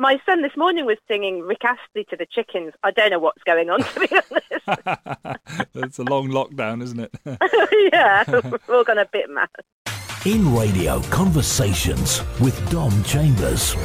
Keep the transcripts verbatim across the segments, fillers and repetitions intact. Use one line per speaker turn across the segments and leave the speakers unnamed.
My son this morning was singing Rick Astley to the chickens. I don't know what's going on, to be honest.
It's a long lockdown, isn't it?
Yeah, we're all gone a bit mad.
In Radio Conversations with Dom Chambers.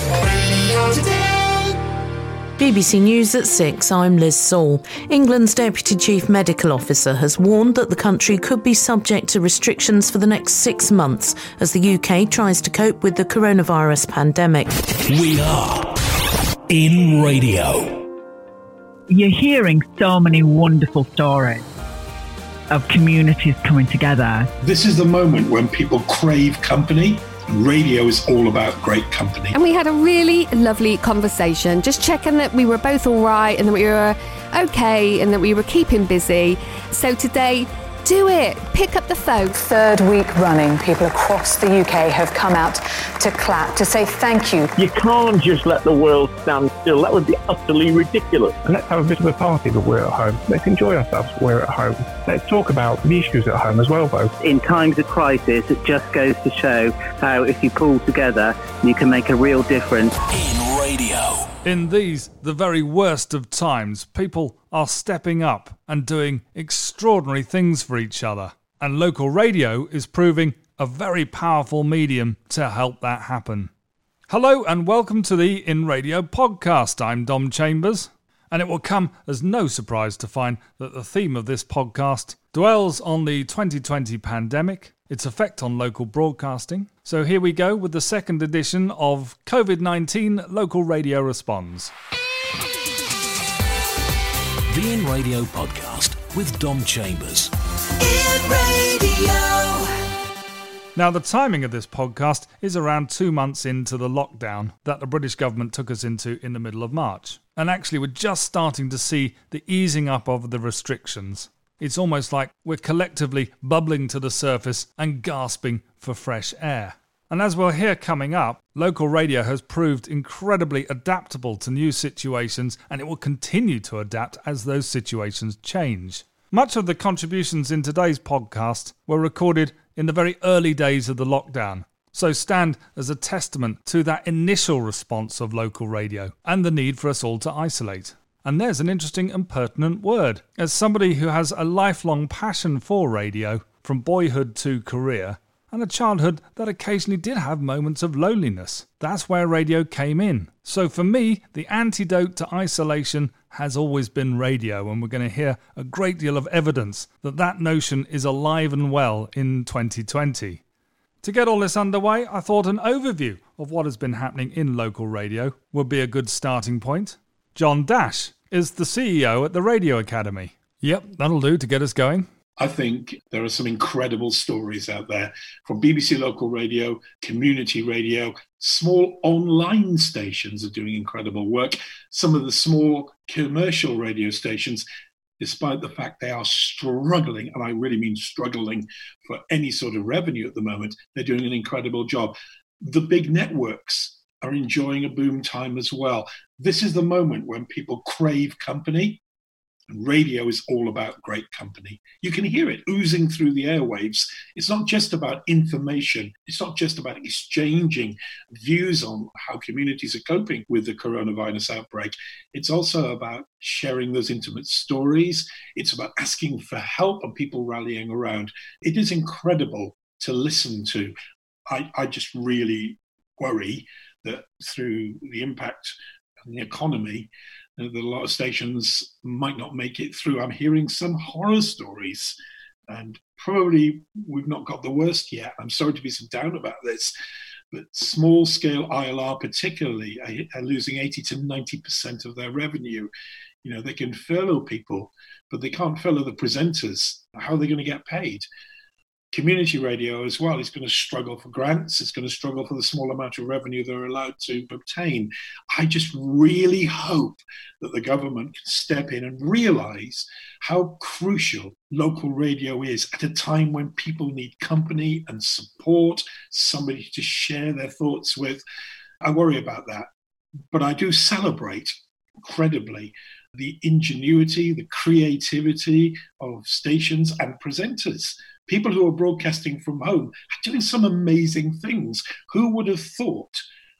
B B C News at six, I'm Liz Saul. England's Deputy Chief Medical Officer has warned that the country could be subject to restrictions for the next six months as the U K tries to cope with the coronavirus pandemic.
We are In Radio.
You're hearing so many wonderful stories of communities coming together.
This is the moment when people crave company. Radio is all about great company.
And we had a really lovely conversation, just checking that we were both all right and that we were okay and that we were keeping busy. So today, do it. Pick up the phone.
Third week running, people across the U K have come out to clap, to say thank you.
You can't just let the world stand still. That would be utterly ridiculous.
Let's have a bit of a party that we're at home. Let's enjoy ourselves when we're at home. Let's talk about the issues at home as well, though.
In times of crisis, it just goes to show how if you pull together, you can make a real difference.
In Radio.
In these, the very worst of times, people are stepping up and doing extraordinary things for each other. And local radio is proving a very powerful medium to help that happen. Hello and welcome to the In Radio podcast. I'm Dom Chambers. And it will come as no surprise to find that the theme of this podcast dwells on the twenty twenty pandemic, its effect on local broadcasting. So here we go with the second edition of COVID nineteen Local Radio Responds.
The In Radio podcast with Dom Chambers.
In Radio. Now, the timing of this podcast is around two months into the lockdown that the British government took us into in the middle of March. And actually, we're just starting to see the easing up of the restrictions. It's almost like we're collectively bubbling to the surface and gasping for fresh air. And as we'll hear coming up, local radio has proved incredibly adaptable to new situations, and it will continue to adapt as those situations change. Much of the contributions in today's podcast were recorded in the very early days of the lockdown, so stand as a testament to that initial response of local radio and the need for us all to isolate. And there's an interesting and pertinent word. As somebody who has a lifelong passion for radio, from boyhood to career, and a childhood that occasionally did have moments of loneliness, that's where radio came in. So for me, the antidote to isolation has always been radio, and we're going to hear a great deal of evidence that that notion is alive and well in twenty twenty. To get all this underway, I thought an overview of what has been happening in local radio would be a good starting point. John Dash is the C E O at the Radio Academy. Yep, that'll do to get us going.
I think there are some incredible stories out there from B B C Local Radio, community radio, small online stations are doing incredible work. Some of the small commercial radio stations, despite the fact they are struggling, and I really mean struggling for any sort of revenue at the moment, they're doing an incredible job. The big networks are enjoying a boom time as well. This is the moment when people crave company. And radio is all about great company. You can hear it oozing through the airwaves. It's not just about information. It's not just about exchanging views on how communities are coping with the coronavirus outbreak. It's also about sharing those intimate stories. It's about asking for help and people rallying around. It is incredible to listen to. I, I just really worry that through the impact on the economy, that a lot of stations might not make it through. I'm hearing some horror stories, and probably we've not got the worst yet. I'm sorry to be so down about this, but small-scale I L R particularly are, are losing eighty to ninety percent of their revenue. You know, they can furlough people, but they can't furlough the presenters. How are they going to get paid? Community radio as well is going to struggle for grants. It's going to struggle for the small amount of revenue they're allowed to obtain. I just really hope that the government can step in and realise how crucial local radio is at a time when people need company and support, somebody to share their thoughts with. I worry about that, but I do celebrate incredibly the ingenuity, the creativity of stations and presenters. People who are broadcasting from home are doing some amazing things. Who would have thought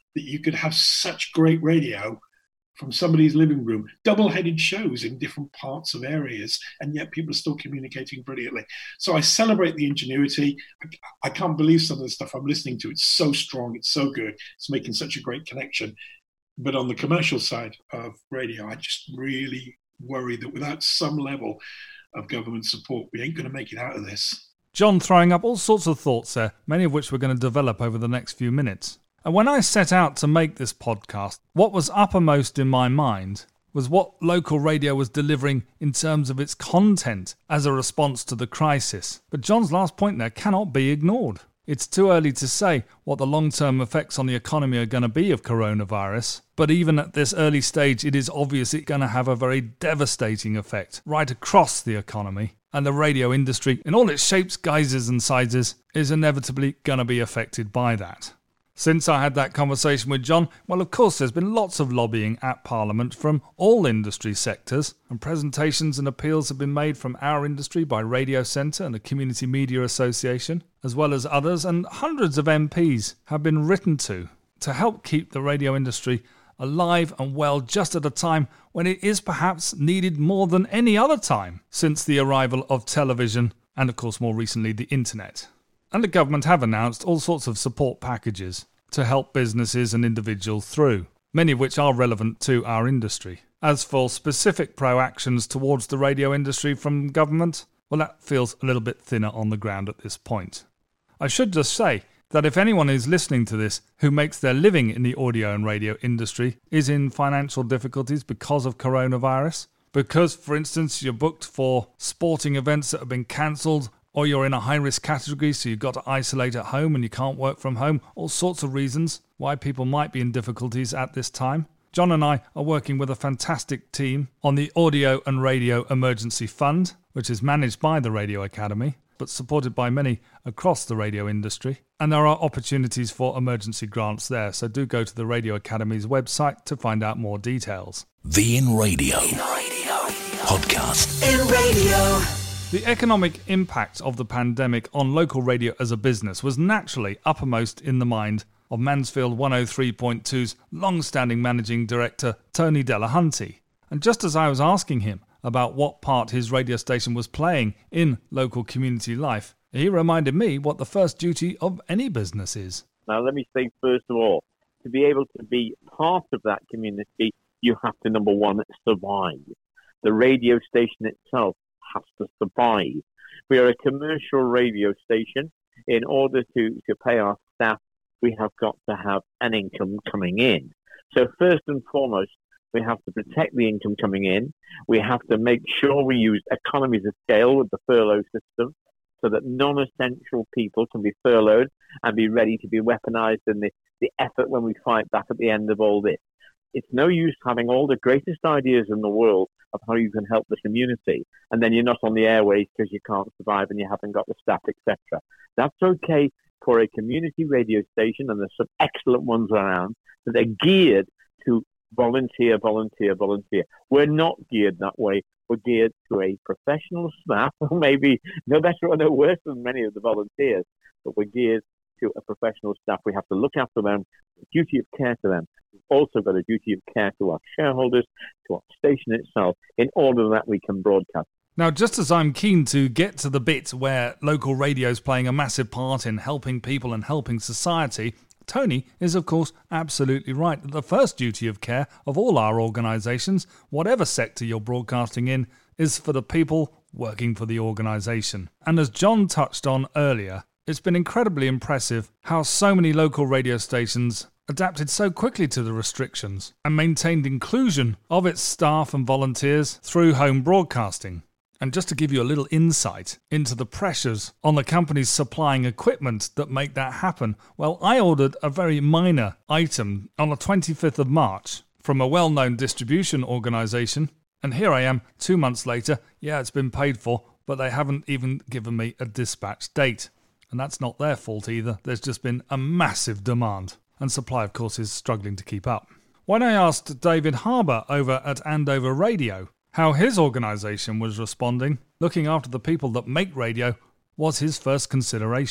that you could have such great radio from somebody's living room, double-headed shows in different parts of areas, and yet people are still communicating brilliantly. So I celebrate the ingenuity. I, I can't believe some of the stuff I'm listening to. It's so strong. It's so good. It's making such a great connection. But on the commercial side of radio, I just really worry that without some level of government support, we ain't going to make it out of this.
John throwing up all sorts of thoughts there, many of which we're going to develop over the next few minutes. And when I set out to make this podcast, what was uppermost in my mind was what local radio was delivering in terms of its content as a response to the crisis. But John's last point there cannot be ignored. It's too early to say what the long-term effects on the economy are going to be of coronavirus, but even at this early stage, it is obvious it's going to have a very devastating effect right across the economy. And the radio industry, in all its shapes, guises and sizes, is inevitably going to be affected by that. Since I had that conversation with John, well, of course, there's been lots of lobbying at Parliament from all industry sectors, and presentations and appeals have been made from our industry by Radio Centre and the Community Media Association, as well as others, and hundreds of M Ps have been written to to help keep the radio industry alive and well just at a time when it is perhaps needed more than any other time since the arrival of television and, of course, more recently, the internet. And the government have announced all sorts of support packages to help businesses and individuals through, many of which are relevant to our industry. As for specific pro-actions towards the radio industry from government, well, that feels a little bit thinner on the ground at this point. I should just say that if anyone is listening to this who makes their living in the audio and radio industry is in financial difficulties because of coronavirus, because, for instance, you're booked for sporting events that have been cancelled, or you're in a high-risk category, so you've got to isolate at home and you can't work from home, all sorts of reasons why people might be in difficulties at this time. John and I are working with a fantastic team on the Audio and Radio Emergency Fund, which is managed by the Radio Academy, but supported by many across the radio industry. And there are opportunities for emergency grants there, so do go to the Radio Academy's website to find out more details.
The In Radio, In Radio. Podcast.
In Radio. The economic impact of the pandemic on local radio as a business was naturally uppermost in the mind of Mansfield one oh three point two's long-standing managing director, Tony Delahunty. And just as I was asking him about what part his radio station was playing in local community life, he reminded me what the first duty of any business is.
Now, let me say, first of all, to be able to be part of that community, you have to, number one, survive. The radio station itself has to survive. We are a commercial radio station. In order to, to pay our staff, we have got to have an income coming in. So first and foremost, we have to protect the income coming in. We have to make sure we use economies of scale with the furlough system so that non-essential people can be furloughed and be ready to be weaponized in the, the effort when we fight back at the end of all this. It's no use having all the greatest ideas in the world of how you can help the community, and then you're not on the airways because you can't survive and you haven't got the staff, et cetera. That's okay for a community radio station, and there's some excellent ones around, but they're geared to volunteer, volunteer, volunteer. We're not geared that way. We're geared to a professional staff, maybe no better or no worse than many of the volunteers, but we're geared to a professional staff. We have to look after them, a duty of care to them. We've also got a duty of care to our shareholders, to our station itself, in order that we can broadcast.
Now, just as I'm keen to get to the bit where local radio is playing a massive part in helping people and helping society, Tony is, of course, absolutely right that the first duty of care of all our organisations, whatever sector you're broadcasting in, is for the people working for the organisation. And as John touched on earlier, it's been incredibly impressive how so many local radio stations adapted so quickly to the restrictions and maintained inclusion of its staff and volunteers through home broadcasting. And just to give you a little insight into the pressures on the companies supplying equipment that make that happen, well, I ordered a very minor item on the twenty-fifth of March from a well-known distribution organisation, and here I am two months later. Yeah, it's been paid for, but they haven't even given me a dispatch date. And that's not their fault either. There's just been a massive demand, and supply, of course, is struggling to keep up. When I asked David Harbour over at Andover Radio how his organisation was responding, looking after the people that make radio was his first consideration.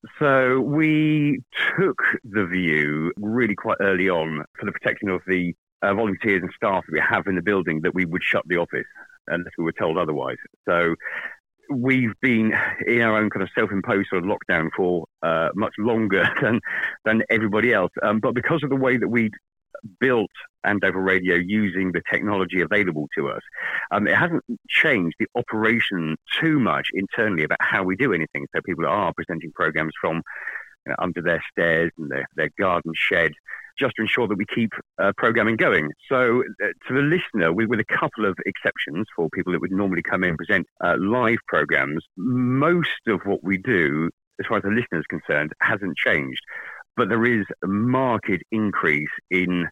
So we took the view really quite early on for the protection of the uh, volunteers and staff that we have in the building that we would shut the office unless we were told otherwise. So we've been in our own kind of self-imposed sort of lockdown for uh, much longer than than everybody else. Um, but because of the way that we'd built Andover Radio using the technology available to us, um, it hasn't changed the operation too much internally about how we do anything. So people are presenting programs from you know, under their stairs and their, their garden shed, just to ensure that we keep uh, programming going. So uh, to the listener, we, with a couple of exceptions for people that would normally come in and present uh, live programs, most of what we do, as far as the listener is concerned, hasn't changed. But there is a marked increase in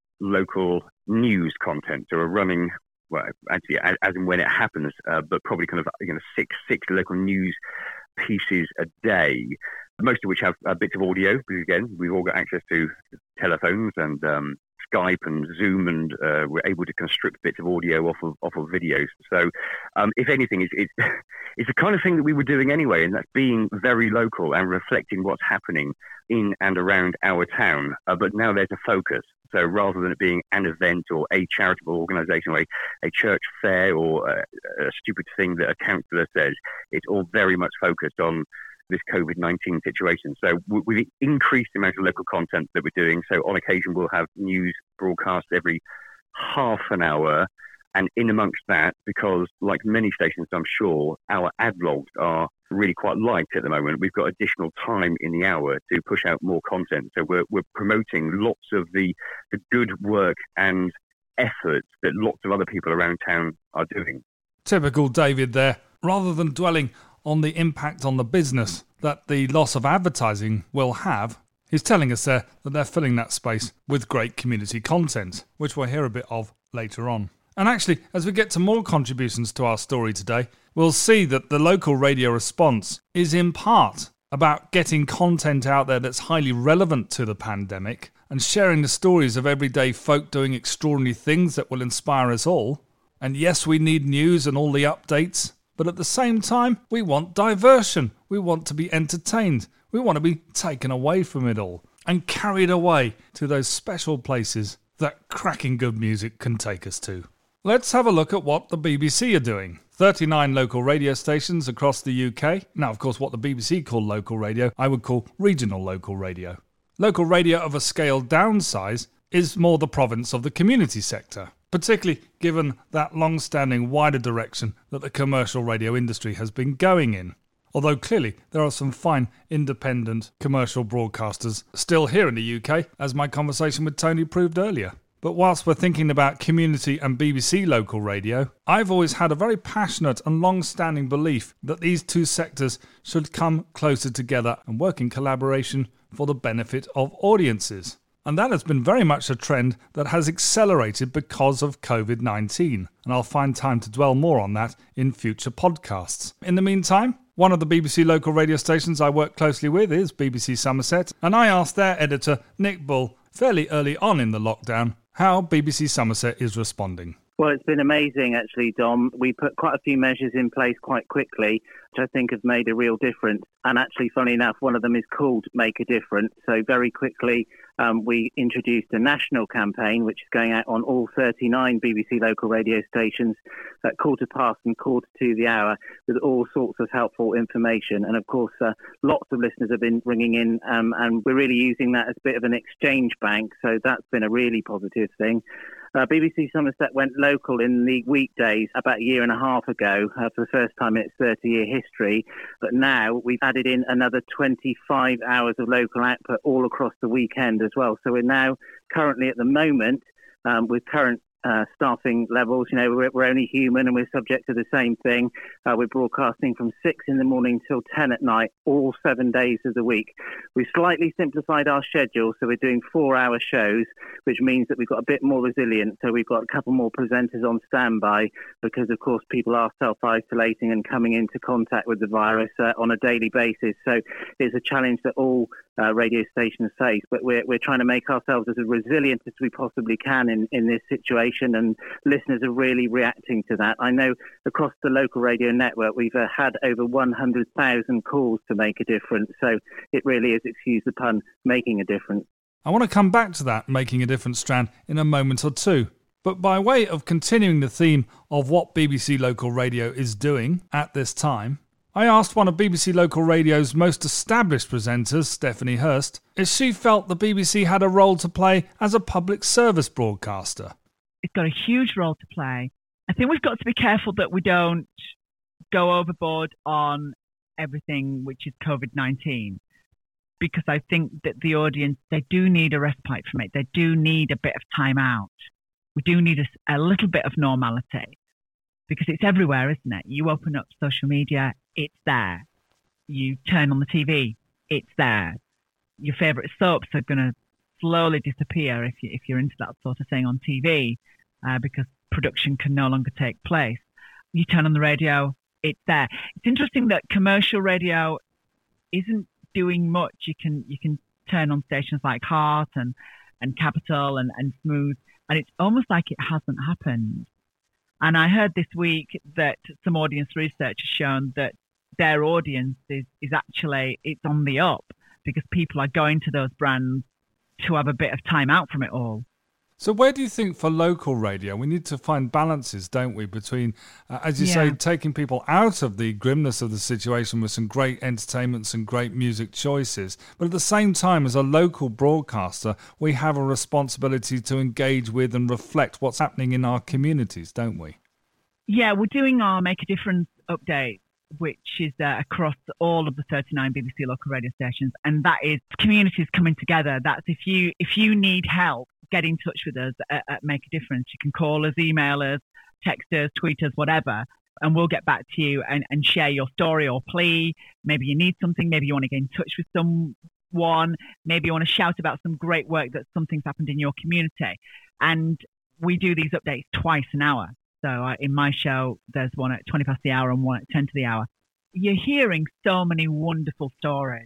local news content. So we're running, well, actually, as, as and when it happens, uh, but probably kind of you know six six local news pieces a day, most of which have uh, bits of audio, because again, we've all got access to telephones and um, Skype and Zoom, and uh, we're able to construct bits of audio off of off of videos. So, um, if anything, it's, it's it's the kind of thing that we were doing anyway, and that's being very local and reflecting what's happening in and around our town. Uh, but now there's a focus. So rather than it being an event or a charitable organisation or a, a church fair or a, a stupid thing that a councillor says, it's all very much focused on this COVID nineteen situation. So we've increased the amount of local content that we're doing. So on occasion, we'll have news broadcast every half an hour. And in amongst that, because like many stations, I'm sure, our ad logs are really quite light at the moment. We've got additional time in the hour to push out more content. So we're, we're promoting lots of the, the good work and efforts that lots of other people around town are doing.
Typical David there. Rather than dwelling on the impact on the business that the loss of advertising will have, he's telling us there that they're filling that space with great community content, which we'll hear a bit of later on. And actually, as we get to more contributions to our story today, we'll see that the local radio response is in part about getting content out there that's highly relevant to the pandemic and sharing the stories of everyday folk doing extraordinary things that will inspire us all. And yes, we need news and all the updates, but at the same time, we want diversion. We want to be entertained. We want to be taken away from it all and carried away to those special places that cracking good music can take us to. Let's have a look at what the B B C are doing. thirty-nine local radio stations across the U K. Now, of course, what the B B C call local radio, I would call regional local radio. Local radio of a scaled down size is more the province of the community sector, particularly given that long-standing wider direction that the commercial radio industry has been going in. Although clearly there are some fine independent commercial broadcasters still here in the U K, as my conversation with Tony proved earlier. But whilst we're thinking about community and B B C local radio, I've always had a very passionate and long-standing belief that these two sectors should come closer together and work in collaboration for the benefit of audiences. And that has been very much a trend that has accelerated because of COVID nineteen. And I'll find time to dwell more on that in future podcasts. In the meantime, one of the B B C local radio stations I work closely with is B B C Somerset, and I asked their editor, Nick Bull, fairly early on in the lockdown, how B B C Somerset is responding.
Well, it's been amazing, actually, Dom. We put quite a few measures in place quite quickly, which I think have made a real difference. And actually, funny enough, one of them is called Make a Difference. So very quickly, um, we introduced a national campaign, which is going out on all thirty-nine B B C local radio stations at quarter past and quarter to the hour with all sorts of helpful information. And of course, uh, lots of listeners have been ringing in, um, and we're really using that as a bit of an exchange bank. So that's been a really positive thing. Uh, B B C Somerset went local in the weekdays about a year and a half ago uh, for the first time in its thirty-year history. But now we've added in another twenty-five hours of local output all across the weekend as well. So we're now currently at the moment um, with current Uh, staffing levels, you know, we're, we're only human and we're subject to the same thing. Uh, we're broadcasting from six in the morning till ten at night, all seven days of the week. We've slightly simplified our schedule, so we're doing four-hour shows, which means that we've got a bit more resilience. So we've got a couple more presenters on standby because, of course, people are self-isolating and coming into contact with the virus uh, on a daily basis. So it's a challenge that all uh, radio stations face, but we're we're trying to make ourselves as resilient as we possibly can in, in this situation. station, and listeners are really reacting to that. I know across the local radio network, we've uh, had over one hundred thousand calls to Make a Difference. So it really is, excuse the pun, making a difference.
I want to come back to that Making a Difference strand in a moment or two. But by way of continuing the theme of what B B C Local Radio is doing at this time, I asked one of B B C Local Radio's most established presenters, Stephanie Hurst, if she felt the B B C had a role to play as a public service broadcaster.
It's got a huge role to play. I think we've got to be careful that we don't go overboard on everything which is COVID nineteen, because I think that the audience, they do need a respite from it. They do need a bit of time out. We do need a, a little bit of normality, because it's everywhere, isn't it? You open up social media, it's there. You turn on the T V, it's there. Your favourite soaps are going to slowly disappear if, you, if you're into that sort of thing on T V, uh, because production can no longer take place. You turn on the radio, it's there. It's interesting that commercial radio isn't doing much. You can you can turn on stations like Heart and, and Capital and, and Smooth, and it's almost like it hasn't happened. And I heard this week that some audience research has shown that their audience is, is actually, it's on the up, because people are going to those brands to have a bit of time out from it all.
So where do you think for local radio, we need to find balances, don't we, between, uh, as you yeah. say, taking people out of the grimness of the situation with some great entertainment, some great music choices, but at the same time, as a local broadcaster, we have a responsibility to engage with and reflect what's happening in our communities, don't we?
Yeah, we're doing our Make a Difference update, which is uh, across all of the thirty-nine B B C local radio stations, and that is communities coming together. That's if you if you need help, get in touch with us at, at Make a Difference. You can call us, email us, text us, tweet us, whatever, and we'll get back to you and, and share your story or plea. Maybe you need something. Maybe you want to get in touch with someone. Maybe you want to shout about some great work that something's happened in your community. And we do these updates twice an hour. So uh, in my show, there's one at twenty past the hour and one at ten to the hour. You're hearing so many wonderful stories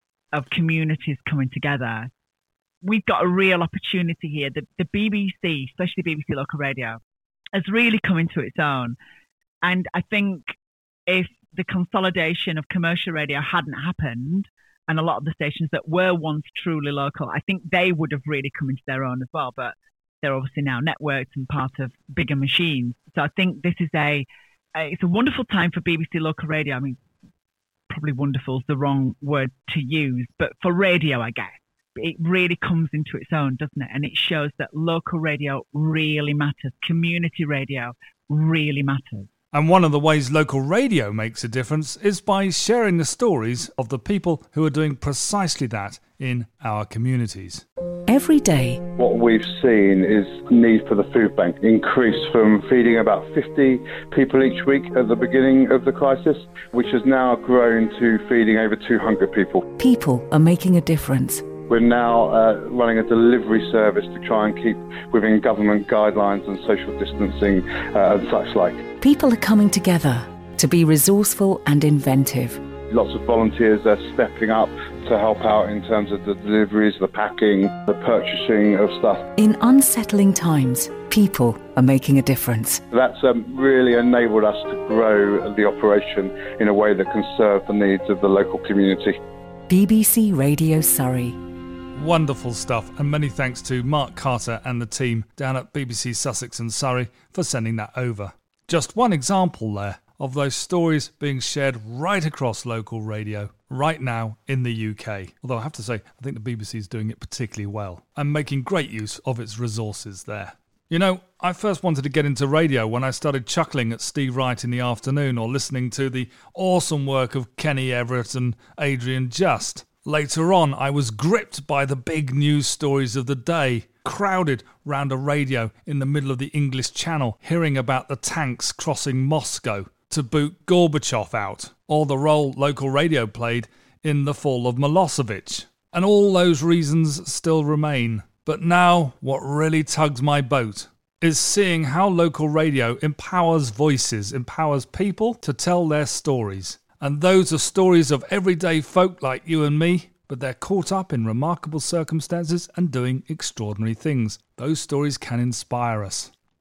of communities coming together. We've got a real opportunity here. The, the B B C, especially B B C Local Radio, has really come into its own. And I think if the consolidation of commercial radio hadn't happened, and a lot of the stations that were once truly local, I think they would have really come into their own as well. But they're obviously now networked and part of bigger machines. So I think this is a, a it's a wonderful time for B B C Local Radio. I mean, probably wonderful is the wrong word to use, but for radio, I guess. It really comes into its own, doesn't it? And it shows that local radio really matters. Community radio really matters.
And one of the ways local radio makes a difference is by sharing the stories of the people who are doing precisely that in our communities.
Every day.
What we've seen is need for the food bank increase from feeding about fifty people each week at the beginning of the crisis, which has now grown to feeding over two hundred people.
People are making a difference.
We're now uh, running a delivery service to try and keep within government guidelines and social distancing uh, and such like.
People are coming together to be resourceful and inventive.
Lots of volunteers are stepping up to help out in terms of the deliveries, the packing, the purchasing of stuff.
In unsettling times, people are making a difference.
That's um, really enabled us to grow the operation in a way that can serve the needs of the local community.
B B C Radio Surrey.
Wonderful stuff, and many thanks to Mark Carter and the team down at B B C Sussex and Surrey for sending that over. Just one example there of those stories being shared right across local radio right now in the U K. Although I have to say, I think the B B C is doing it particularly well and making great use of its resources there. You know, I first wanted to get into radio when I started chuckling at Steve Wright in the afternoon or listening to the awesome work of Kenny Everett and Adrian Just. Later on, I was gripped by the big news stories of the day, crowded round a radio in the middle of the English Channel, hearing about the tanks crossing Moscow to boot Gorbachev out, or the role local radio played in the fall of Milosevic. And all those reasons still remain. But now, what really tugs my boat is seeing how local radio empowers voices, empowers people to tell their stories. And those are stories of everyday folk like you and me, but they're caught up in remarkable circumstances and doing extraordinary things. Those stories can inspire us.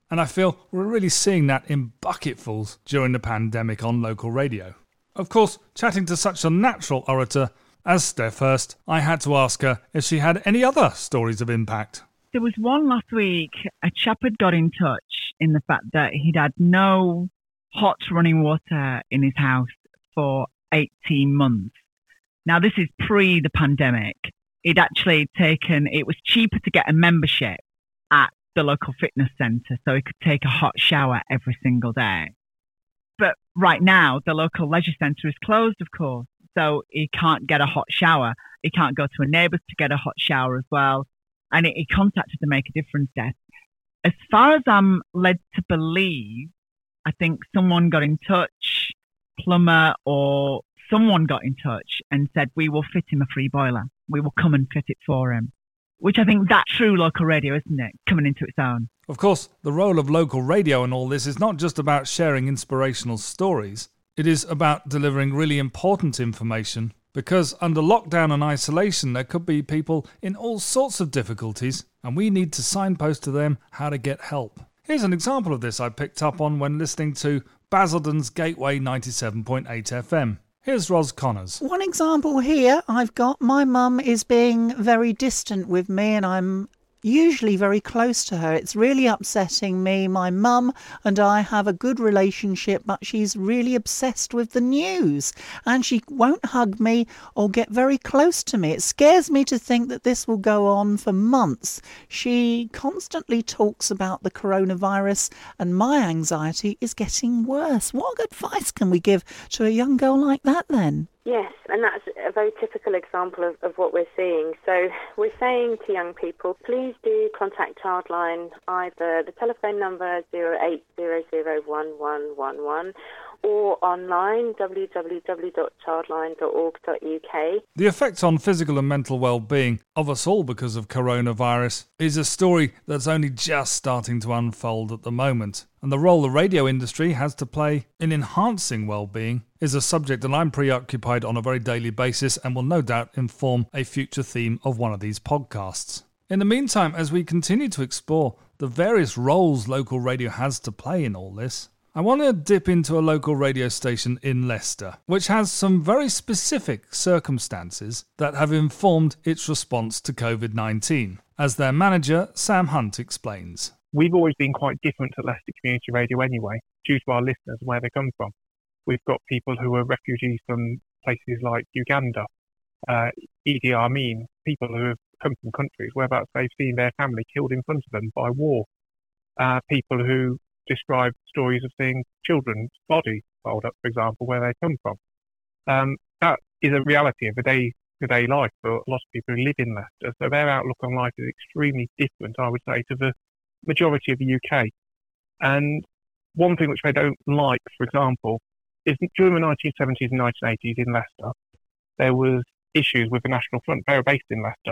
And I feel we're really seeing that in bucketfuls during the pandemic on local radio. Of course, chatting to such a natural orator as Steph Hurst, I had to ask her if she had any other stories of impact.
There was one last week. A chap had got in touch in the fact that he'd had no hot running water in his house for eighteen months. Now, this is pre the pandemic. He'd actually taken, it was cheaper to get a membership at the local fitness centre so he could take a hot shower every single day. But right now, the local leisure centre is closed, of course, so he can't get a hot shower. He can't go to a neighbour's to get a hot shower as well. And he contacted the Make a Difference desk. As far as I'm led to believe, I think someone got in touch, plumber or someone got in touch and said, we will fit him a free boiler. We will come and fit it for him. Which I think that's true local radio, isn't it? Coming into its own.
Of course, the role of local radio in all this is not just about sharing inspirational stories. It is about delivering really important information, because under lockdown and isolation there could be people in all sorts of difficulties, and we need to signpost to them how to get help. Here's an example of this I picked up on when listening to Basildon's Gateway ninety-seven point eight F M. Here's Ros Connors.
One example here I've got, my mum is being very distant with me and I'm usually very close to her. It's really upsetting me. My mum and I have a good relationship, but she's really obsessed with the news and she won't hug me or get very close to me. It scares me to think that this will go on for months. She constantly talks about the coronavirus and my anxiety is getting worse. What advice can we give to a young girl like that then?
Yes, and that's a very typical example of, of what we're seeing. So we're saying to young people, please do contact Childline, either the telephone number zero eight zero zero one one one one or online w w w dot childline dot org dot u k.
The effect on physical and mental well-being of us all because of coronavirus is a story that's only just starting to unfold at the moment. And the role the radio industry has to play in enhancing well-being is a subject that I'm preoccupied on a very daily basis and will no doubt inform a future theme of one of these podcasts. In the meantime, as we continue to explore the various roles local radio has to play in all this, I want to dip into a local radio station in Leicester, which has some very specific circumstances that have informed its response to covid nineteen, as their manager, Sam Hunt, explains.
We've always been quite different at Leicester Community Radio anyway, due to our listeners and where they come from. We've got people who are refugees from places like Uganda, uh, Idi Amin, people who have come from countries whereabouts they've seen their family killed in front of them by war, uh, people who describe stories of seeing children's bodies rolled up, for example, where they come from. Um, that is a reality of a day-to-day life for a lot of people who live in Leicester. So their outlook on life is extremely different, I would say, to the majority of the U K. And one thing which they don't like, for example, is during the nineteen seventies and nineteen eighties in Leicester, there was issues with the National Front. They were based in Leicester.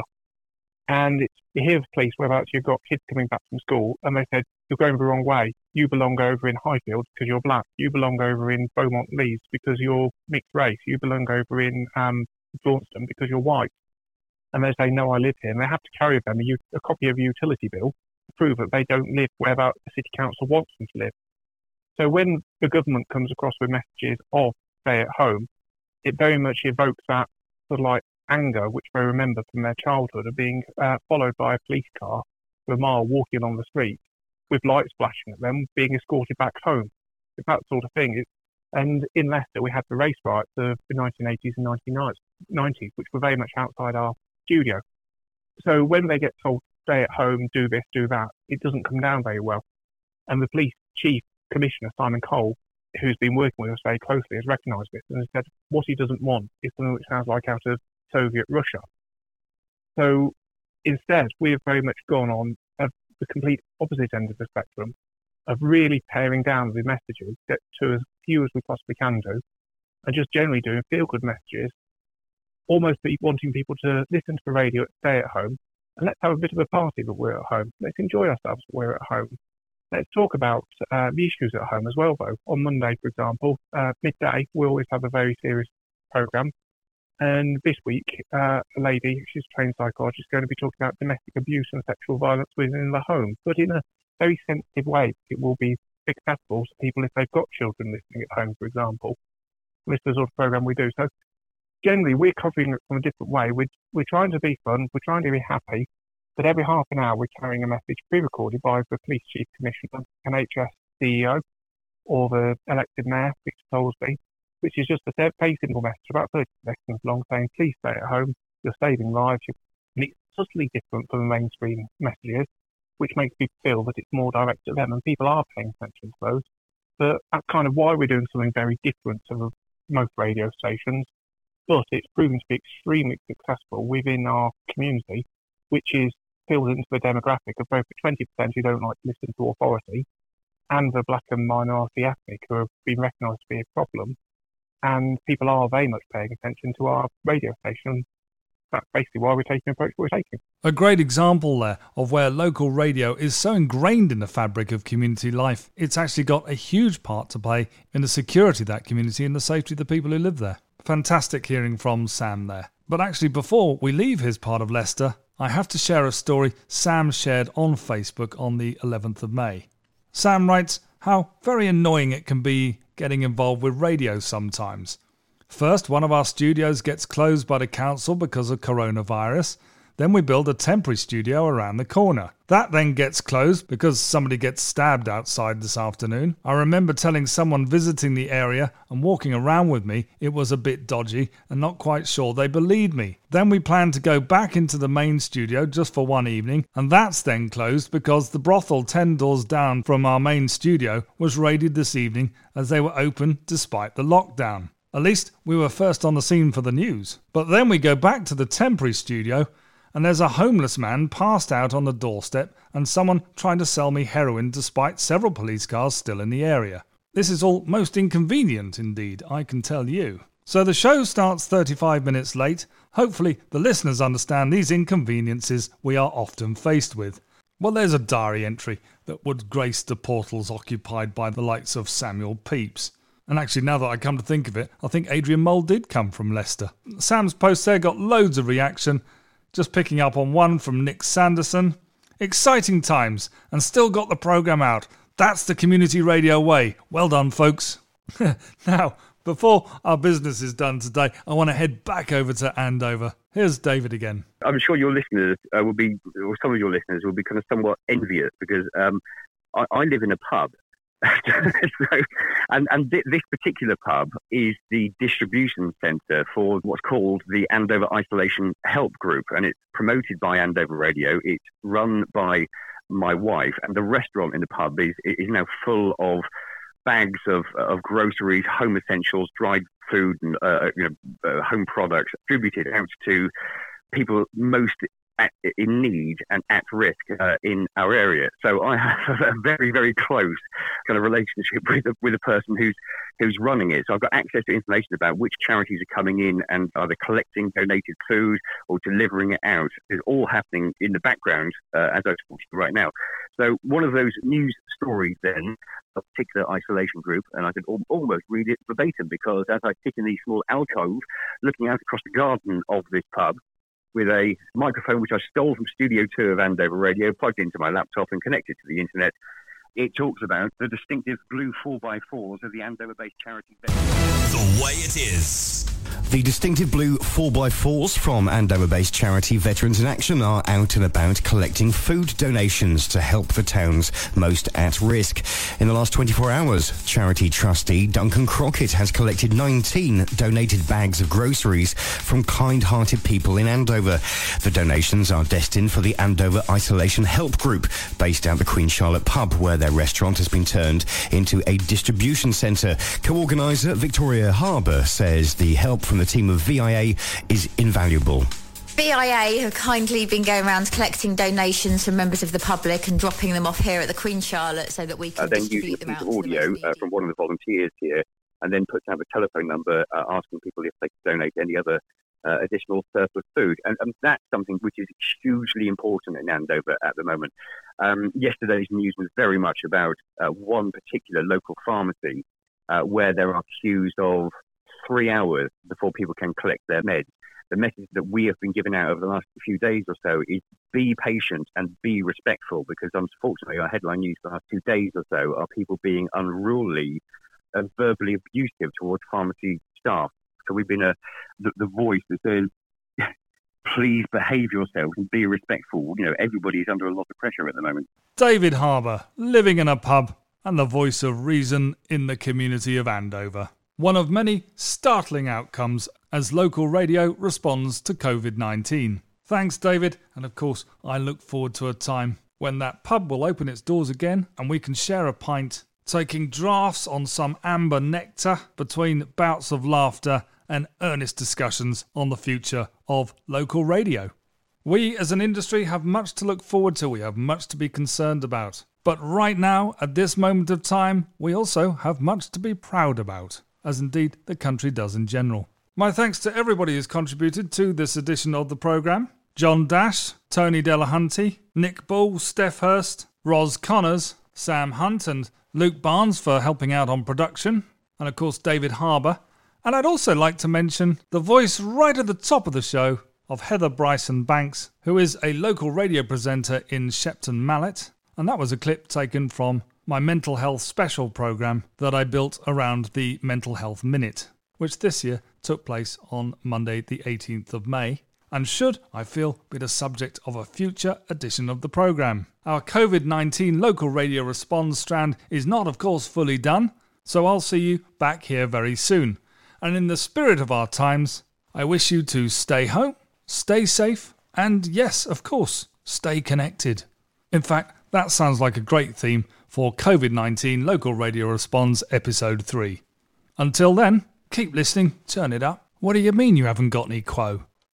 And it's, you hear of police whereabouts you've got kids coming back from school and they said, you're going the wrong way. You belong over in Highfield because you're black. You belong over in Beaumont Leeds because you're mixed race. You belong over in um, Launceston because you're white. And they say, no, I live here. And they have to carry with them a, a copy of a utility bill to prove that they don't live whereabouts the City Council wants them to live. So when the government comes across with messages of stay at home, it very much evokes that sort of like anger, which they remember from their childhood, of being uh, followed by a police car for a mile walking on the street with lights flashing at them, being escorted back home. It's that sort of thing. It, and in Leicester, we had the race riots of the nineteen eighties and nineteen nineties, which were very much outside our studio. So when they get told, stay at home, do this, do that, it doesn't come down very well. And the police chief commissioner, Simon Cole, who's been working with us very closely, has recognised this and has said what he doesn't want is something which sounds like out of Soviet Russia. So instead, we have very much gone on uh, the complete opposite end of the spectrum of really paring down the messages, get to as few as we possibly can do, and just generally doing feel-good messages, almost wanting people to listen to the radio, stay at home, and let's have a bit of a party that we're at home. Let's enjoy ourselves when we're at home. Let's talk about uh, the issues at home as well, though. On Monday, for example, uh, midday, we always have a very serious programme. And this week, uh, a lady, she's a trained psychologist, is going to be talking about domestic abuse and sexual violence within the home, but in a very sensitive way. It will be accessible to people if they've got children listening at home, for example. This is the sort of program we do. So generally, we're covering it from a different way. We're, we're trying to be fun. We're trying to be happy. But every half an hour, we're carrying a message pre-recorded by the Police Chief Commissioner, N H S C E O, or the elected mayor, Victor Tollesby, which is just a very simple message, about thirty seconds long, saying, please stay at home, you're saving lives. And it's subtly different from the mainstream messages, which makes people feel that it's more direct at them, and people are paying attention to those. But that's kind of why we're doing something very different to most radio stations. But it's proven to be extremely successful within our community, which is filled into the demographic of both the twenty percent who don't like to listen to authority and the black and minority ethnic who have been recognised to be a problem. And people are very much paying attention to our radio station. That's basically why we're taking the approach we're taking.
A great example there of where local radio is so ingrained in the fabric of community life, it's actually got a huge part to play in the security of that community and the safety of the people who live there. Fantastic hearing from Sam there. But actually, before we leave his part of Leicester, I have to share a story Sam shared on Facebook on the eleventh of May. Sam writes how very annoying it can be getting involved with radio sometimes. First, one of our studios gets closed by the council because of coronavirus. Then we build a temporary studio around the corner. That then gets closed because somebody gets stabbed outside this afternoon. I remember telling someone visiting the area and walking around with me it was a bit dodgy and not quite sure they believed me. Then we planned to go back into the main studio just for one evening, and that's then closed because the brothel ten doors down from our main studio was raided this evening as they were open despite the lockdown. At least we were first on the scene for the news. But then we go back to the temporary studio and there's a homeless man passed out on the doorstep and someone trying to sell me heroin despite several police cars still in the area. This is all most inconvenient indeed, I can tell you. So the show starts thirty-five minutes late. Hopefully the listeners understand these inconveniences we are often faced with. Well, there's a diary entry that would grace the portals occupied by the likes of Samuel Pepys. And actually, now that I come to think of it, I think Adrian Mole did come from Leicester. Sam's post there got loads of reaction. Just picking up on one from Nick Sanderson. Exciting times, and still got the programme out. That's the community radio way. Well done, folks. Now, before our business is done today, I want to head back over to Andover. Here's David again.
I'm sure your listeners uh, will be, or some of your listeners will be kind of somewhat envious because um, I, I live in a pub. so, and and th- this particular pub is the distribution centre for what's called the Andover Isolation Help Group, and it's promoted by Andover Radio. It's run by my wife, and the restaurant in the pub is is now full of bags of of groceries, home essentials, dried food, and uh, you know uh, home products distributed out to people most At, in need and at risk uh, in our area. So I have a very, very close kind of relationship with a, with a person who's who's running it. So I've got access to information about which charities are coming in and are they collecting donated food or delivering it out. It's all happening in the background uh, as I talk to you right now. So one of those news stories then, a particular isolation group, and I could al- almost read it verbatim because as I sit in the small alcove looking out across the garden of this pub, with a microphone which I stole from Studio two of Andover Radio, plugged into my laptop and connected to the internet. It talks about the distinctive blue four by fours of the Andover-based charity.
The way it is.
The distinctive blue four by fours from Andover-based charity Veterans in Action are out and about collecting food donations to help the towns most at risk. In the last twenty-four hours, charity trustee Duncan Crockett has collected nineteen donated bags of groceries from kind-hearted people in Andover. The donations are destined for the Andover Isolation Help Group, based out the Queen Charlotte pub, where their restaurant has been turned into a distribution centre. Co-organiser Victoria Harbour says the help from the team of V I A is invaluable.
V I A have kindly been going around collecting donations from members of the public and dropping them off here at the Queen Charlotte so that we can
uh, then
distribute them out.
Then use audio uh, from one of the volunteers here and then puts out a telephone number uh, asking people if they can donate any other uh, additional surplus food. And, and that's something which is hugely important in Andover at the moment. Um, yesterday's news was very much about uh, one particular local pharmacy uh, where there are queues of three hours before people can collect their meds. the message that we have been giving out over the last few days or so is be patient and be respectful, because unfortunately our headline news for the last two days or so are people being unruly and verbally abusive towards pharmacy staff. So we've been a, the, the voice that says, please behave yourselves and be respectful. You know, everybody's under a lot of pressure at the moment.
David Harbour, living in a pub and the voice of reason in the community of Andover. One of many startling outcomes as local radio responds to covid nineteen. Thanks, David, and of course, I look forward to a time when that pub will open its doors again and we can share a pint, taking draughts on some amber nectar between bouts of laughter and earnest discussions on the future of local radio. We as an industry have much to look forward to, we have much to be concerned about. But right now, at this moment of time, we also have much to be proud about, as indeed the country does in general. My thanks to everybody who's contributed to this edition of the programme. John Dash, Tony Delahunty, Nick Bull, Steph Hurst, Ros Connors, Sam Hunt and Luke Barnes for helping out on production, and of course David Harbour. And I'd also like to mention the voice right at the top of the show of Heather Bryson Banks, who is a local radio presenter in Shepton Mallet. And that was a clip taken from my mental health special programme that I built around the Mental Health Minute, which this year took place on Monday the eighteenth of May, and should, I feel, be the subject of a future edition of the programme. Our covid nineteen local radio response strand is not, of course, fully done, so I'll see you back here very soon. And in the spirit of our times, I wish you to stay home, stay safe, and yes, of course, stay connected. In fact, that sounds like a great theme for covid nineteen Local Radio Response Episode three. Until then, keep listening, turn it up. What do you mean you haven't got any quo?